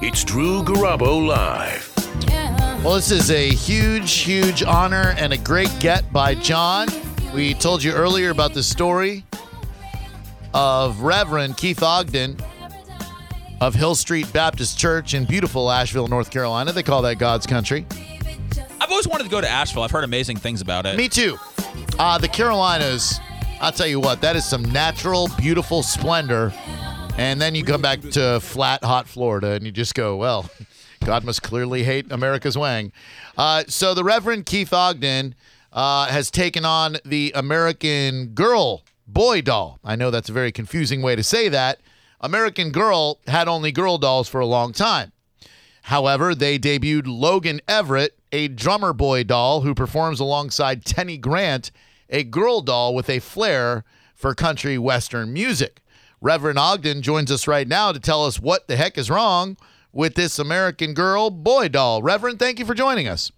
It's Drew Garabo Live. Well, this is a huge honor and a great get by John. We told you earlier about the story of Reverend Keith Ogden of Hill Street Baptist Church in beautiful Asheville, North Carolina. They call that God's country. I've always wanted to go to Asheville. I've heard amazing things about it. Me too. The Carolinas, I'll tell you what, that is some natural, beautiful splendor. And then you come back to flat, hot Florida, and you just go, well, God must clearly hate America's wang. So the Reverend Keith Ogden has taken on the American Girl boy doll. I know that's a very confusing way to say that. American Girl had only girl dolls for a long time. However, they debuted Logan Everett, a drummer boy doll who performs alongside Tenny Grant, a girl doll with a flair for country western music. Reverend Ogden joins us right now to tell us what the heck is wrong with this American Girl boy doll. Reverend, thank you for joining us.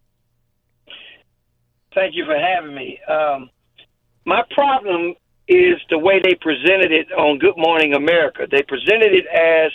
Thank you for having me. My problem is the way they presented it on Good Morning America. They presented it as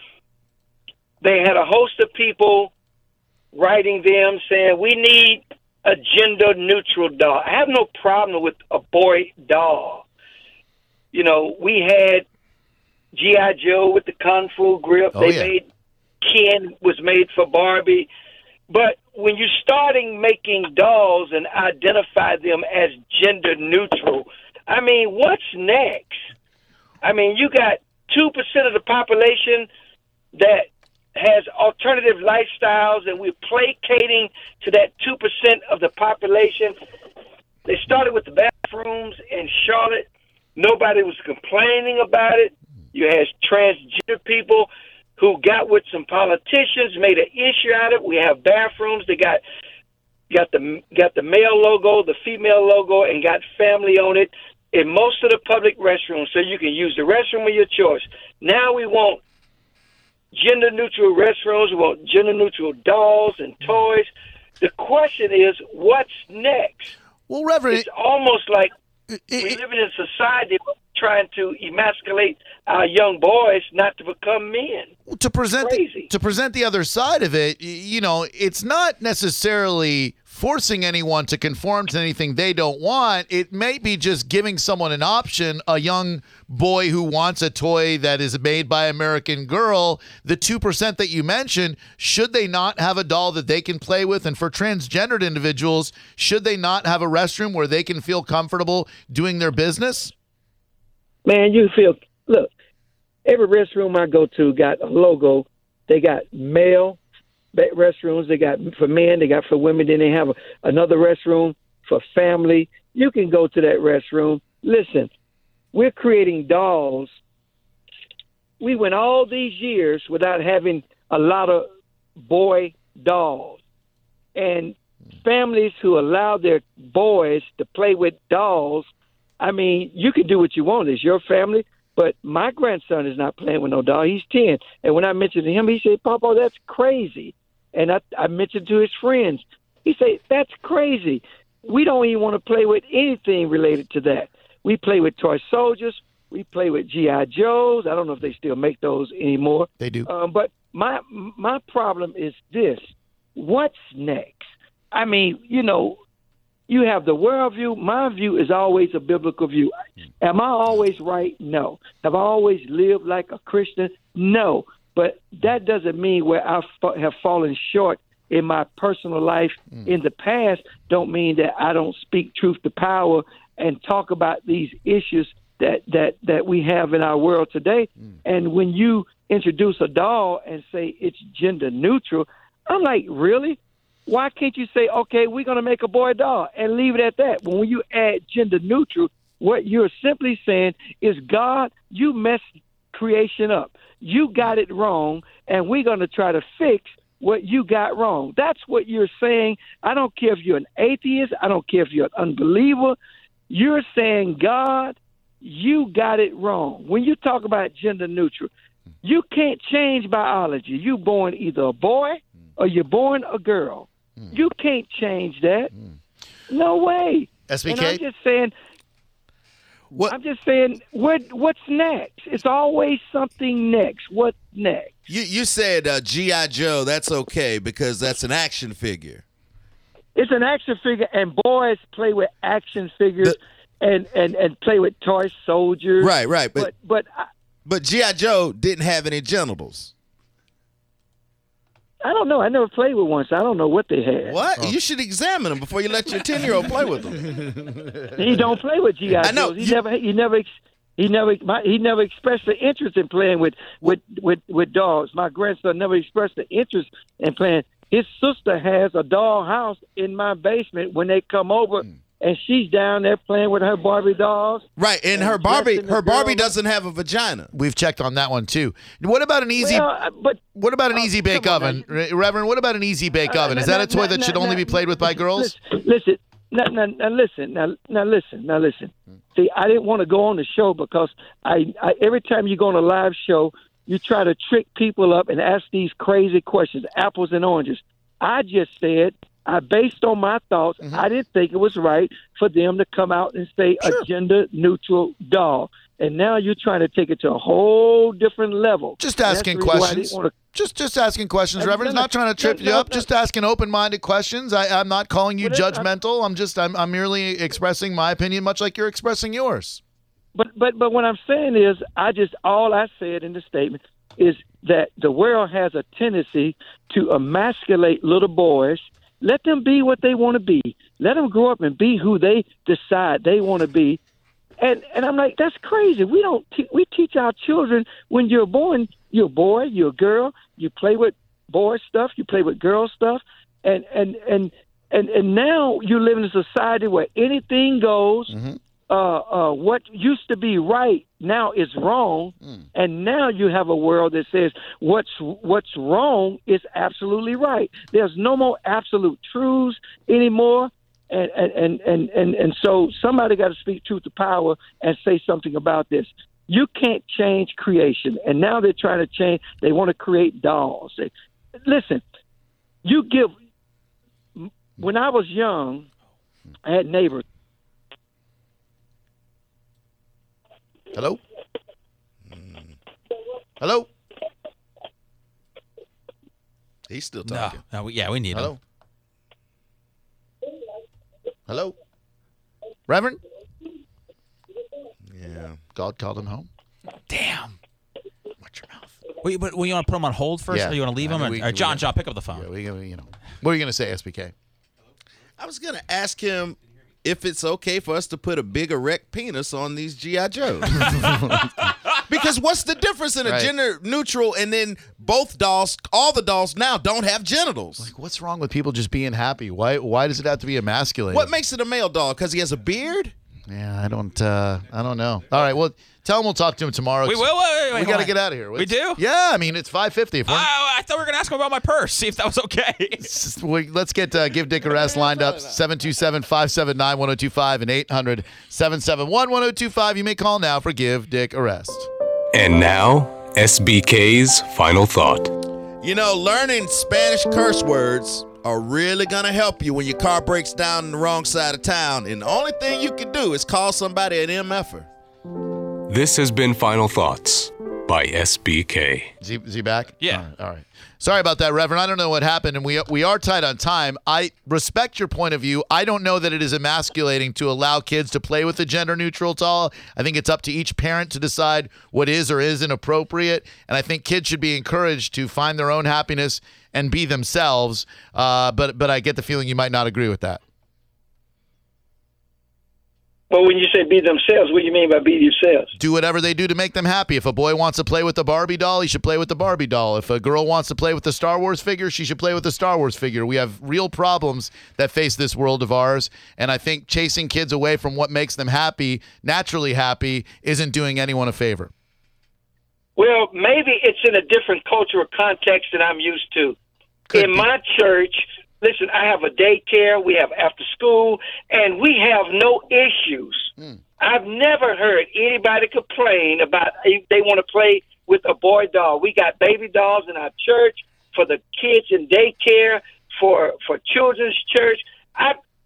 they had a host of people writing them saying, we need a gender-neutral doll. I have no problem with a boy doll. You know, we had G.I. Joe with the Kung Fu grip. Made Ken was made for Barbie. But when you're starting making dolls and identify them as gender neutral, I mean, what's next? I mean, you got 2% of the population that has alternative lifestyles, and we're placating to that 2% of the population. They started with the bathrooms in Charlotte. Nobody was complaining about it. You had transgender people who got with some politicians, made an issue out of it. We have bathrooms that got the male logo, the female logo, and got family on it in most of the public restrooms, so you can use the restroom of your choice. Now we want gender-neutral restrooms. We want gender-neutral dolls and toys. The question is, what's next? Well, Reverend, it's almost like we live in a society trying to emasculate our young boys not to become men. To present the other side of it, you know, it's not necessarily forcing anyone to conform to anything they don't want. It may be just giving someone an option, a young boy who wants a toy that is made by American Girl. The 2% that you mentioned, should they not have a doll that they can play with? And for transgendered individuals, should they not have a restroom where they can feel comfortable doing their business? Man, look, every restroom I go to got a logo. They got male restrooms, they got for men, they got for women, then they have another restroom for family. You can go to that restroom. Listen, we're creating dolls. We went all these years without having a lot of boy dolls. And families who allow their boys to play with dolls, I mean, you can do what you want. It's your family. But my grandson is not playing with no doll. He's 10. And when I mentioned to him, he said, Papa, that's crazy. And I mentioned to his friends. He said, that's crazy. We don't even want to play with anything related to that. We play with toy soldiers. We play with G.I. Joes. I don't know if they still make those anymore. They do. But my problem is this. What's next? I mean, you know, you have the world view. My view is always a biblical view. Am I always right? No. Have I always lived like a Christian? No. But that doesn't mean where I have fallen short in my personal life in the past don't mean that I don't speak truth to power and talk about these issues that we have in our world today. And when you introduce a doll and say it's gender neutral, I'm like, really? Why can't you say, okay, we're going to make a boy doll and leave it at that? When you add gender neutral, what you're simply saying is, God, you messed creation up. You got it wrong, and we're going to try to fix what you got wrong. That's what you're saying. I don't care if you're an atheist. I don't care if you're an unbeliever. You're saying, God, you got it wrong. When you talk about gender neutral, you can't change biology. You're born either a boy or you're born a girl. You can't change that. No way. SBK? And I'm just saying, What? I'm just saying, what's next? It's always something next. What's next? You said G.I. Joe, that's okay because that's an action figure. It's an action figure, and boys play with action figures and play with toy soldiers. Right. But G.I. Joe didn't have any genitals. I don't know. I never played with one, so I don't know what they had. What? You should examine them before you let your 10-year-old play with them. He don't play with G.I. I know. Joes. He never expressed the interest in playing with dogs. My grandson never expressed the interest in playing. His sister has a doll house in my basement when they come over, and she's down there playing with her Barbie dolls. Right, and her Barbie doesn't have a vagina. We've checked on that one too. What about an easy? What about an easy bake oven, Reverend? What about an easy bake oven? Is that a toy that should only be played with by girls? Listen. Now listen. See, I didn't want to go on the show because I every time you go on a live show, you try to trick people up and ask these crazy questions, apples and oranges. I just said, based on my thoughts, I didn't think it was right for them to come out and say a gender-neutral doll. And now you're trying to take it to a whole different level. Just asking questions. Just asking questions, Reverend. It's not trying to trip you up. Just asking open-minded questions. I'm not calling you judgmental. I'm merely expressing my opinion, much like you're expressing yours. But what I'm saying is, all I said in the statement is that the world has a tendency to emasculate little boys. Let them be what they want to be. Let them grow up and be who they decide they want to be. And I'm like, that's crazy. We teach our children when you're born, you're a boy, you're a girl. You play with boy stuff, you play with girl stuff, and now you live in a society where anything goes. What used to be right now is wrong, and now you have a world that says what's wrong is absolutely right. There's no more absolute truths anymore, and so somebody got to speak truth to power and say something about this. You can't change creation, and now they're trying to change. They want to create dolls. Listen, when I was young, I had neighbors. Hello? Hello? He's still talking. No, we need him. Hello? Reverend? Yeah. God called him home. Damn. Watch your mouth. Wait, but you want to put him on hold first, Yeah. or you want to leave him? John, pick up the phone. Yeah, what are you going to say, SBK? I was going to ask him if it's okay for us to put a big erect penis on these G.I. Joes. Because what's the difference in a gender neutral and then both dolls, all the dolls now don't have genitals? Like, what's wrong with people just being happy? Why does it have to be emasculated? What makes it a male doll? Because he has a beard? Yeah, I don't know. All right, well, tell him we'll talk to him tomorrow. Wait, we got to get out of here. We do? Yeah, I mean, it's 5:50. I thought we were going to ask him about my purse, see if that was okay. Let's get Give Dick a Rest lined up. 727-579-1025 and 800-771-1025. You may call now for Give Dick a Rest. And now, SBK's final thought. You know, learning Spanish curse words are really going to help you when your car breaks down on the wrong side of town. And the only thing you can do is call somebody an MFer. This has been Final Thoughts by SBK. Is he back? Yeah. All right. Sorry about that, Reverend. I don't know what happened, and we are tight on time. I respect your point of view. I don't know that it is emasculating to allow kids to play with a gender-neutral doll. I think it's up to each parent to decide what is or isn't appropriate, and I think kids should be encouraged to find their own happiness and be themselves. But I get the feeling you might not agree with that. Well, when you say be themselves, what do you mean by be yourselves? Do whatever they do to make them happy. If a boy wants to play with the Barbie doll, he should play with the Barbie doll. If a girl wants to play with the Star Wars figure, she should play with the Star Wars figure. We have real problems that face this world of ours, and I think chasing kids away from what makes them happy, naturally happy, isn't doing anyone a favor. Well, maybe it's in a different cultural context than I'm used to. My church, listen, I have a daycare, we have after school, and we have no issues. I've never heard anybody complain about if they want to play with a boy doll. We got baby dolls in our church for the kids in daycare, for children's church.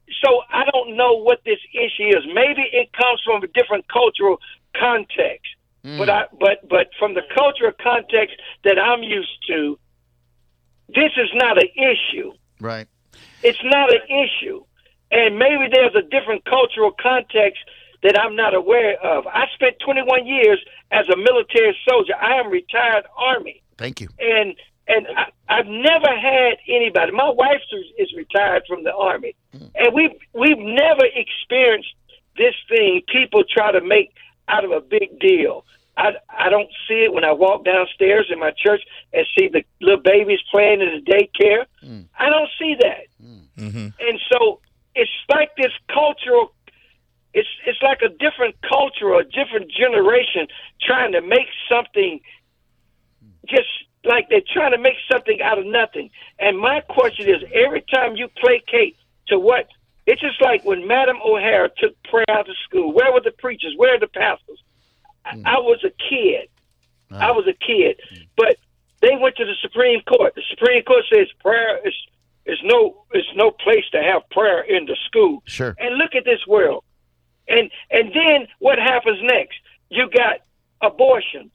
So I don't know what this issue is. Maybe it comes from a different cultural context. But from the cultural context that I'm used to, this is not an issue. Right. It's not an issue. And maybe there's a different cultural context that I'm not aware of. I spent 21 years as a military soldier. I am retired Army. Thank you. And I've never had anybody. My wife is retired from the Army, and we've never experienced this thing. People try to make out of a big deal. I don't see it when I walk downstairs in my church and see the little babies playing in the daycare. I don't see that, and so it's like this cultural. It's like a different culture, a different generation trying to make something just. Like they're trying to make something out of nothing. And my question is, every time you placate to what, it's just like when Madam O'Hara took prayer out of school. Where were the preachers? Where are the pastors? I was a kid. I was a kid. But they went to the Supreme Court. The Supreme Court says prayer is no place to have prayer in the school. Sure. And look at this world. And then what happens next? You got abortions.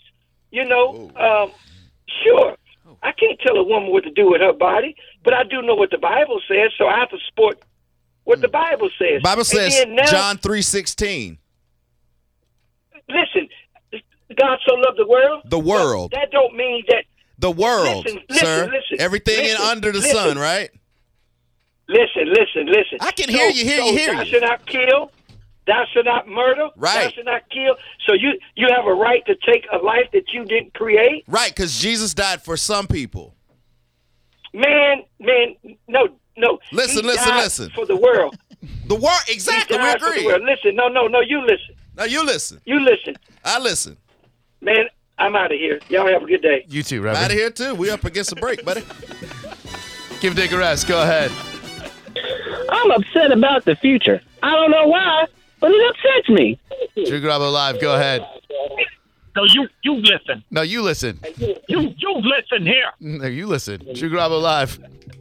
Sure, I can't tell a woman what to do with her body, but I do know what the Bible says, so I have to support what the Bible says. Bible says now, John 3:16. Listen, God so loved the world. The world. That don't mean that. The world, listen, sir. Listen, everything in under the sun, right? Listen. I can hear you. Thou shalt not kill. Thou shalt not murder. Right. Thou shalt not kill. So you have a right to take a life that you didn't create. Right, because Jesus died for some people. Man, no. Listen. For the world. The world, exactly. We agree. Listen, no, you listen. No, you listen. You listen. I listen. Man, I'm out of here. Y'all have a good day. You too, Reverend. Out of here, too. We up against a break, buddy. Give Dick a rest. Go ahead. I'm upset about the future. I don't know why, but it upsets me. Drew Garabo Live. Go ahead. No, you listen. No, you listen. You listen here. No, you listen. Drew Garabo Live.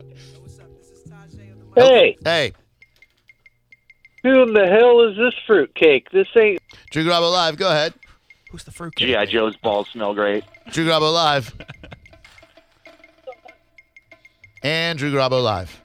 Hey. Hey. Who in the hell is this fruitcake? This ain't... Drew Garabo Live. Go ahead. Who's the fruit? G.I. Joe's balls smell great. Drew Garabo Live. And Drew Garabo Live.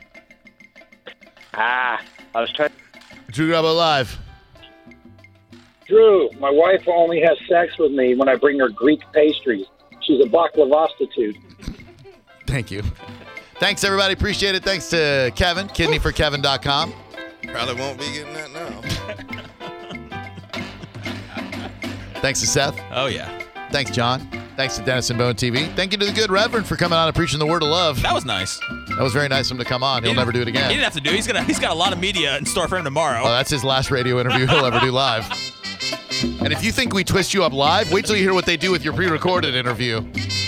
I was trying... Drew Garabo Live. Drew, my wife only has sex with me when I bring her Greek pastries. She's a baklavastitute. Thank you. Thanks, everybody. Appreciate it. Thanks to Kevin, kidneyforkevin.com. Probably won't be getting that now. Thanks to Seth. Oh, yeah. Thanks, John. Thanks to Dennis and Bone TV. Thank you to the good Reverend for coming on and preaching the word of love. That was nice. That was very nice of him to come on. He'll never do it again. He didn't have to do it. He's got a lot of media in store for him tomorrow. Oh, that's his last radio interview he'll ever do live. And if you think we twist you up live, wait till you hear what they do with your pre-recorded interview.